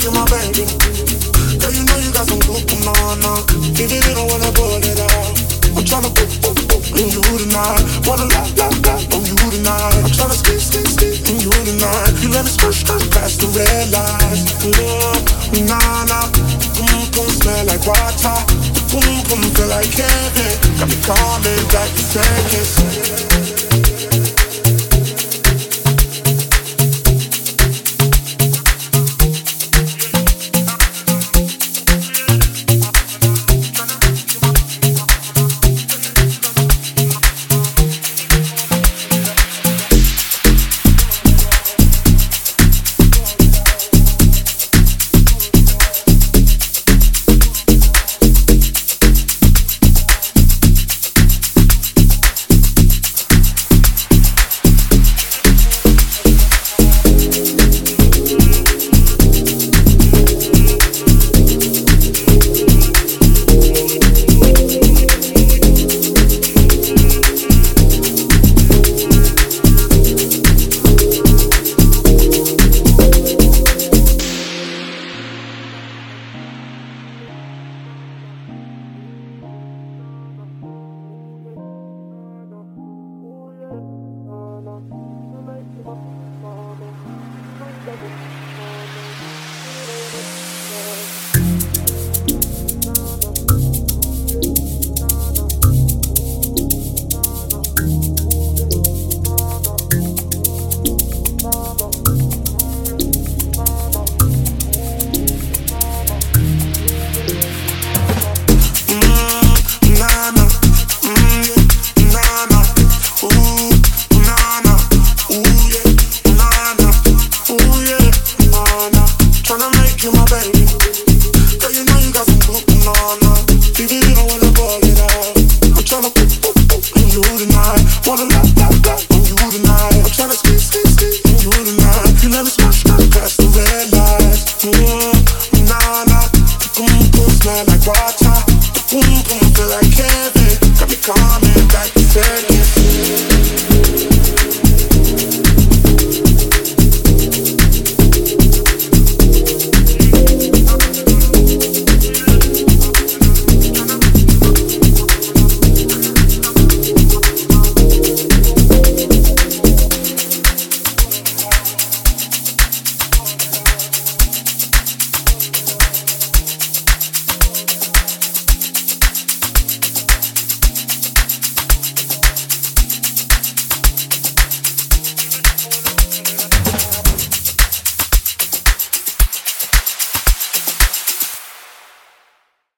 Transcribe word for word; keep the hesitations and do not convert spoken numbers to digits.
you my baby. Girl, you know you got some good banana. Even if you don't wanna pull it out, I'm tryna put, put, put in you tonight. Wanna lie, lie, lie on you tonight. I'm tryna skip, skip, skip in you tonight. You let me skirt, skirt past the red lights. Yeah, nah, nah. Boom, boom, smell like water. Boom, boom, feel like heaven. Got me calling back to seconds. Tryna make you my baby.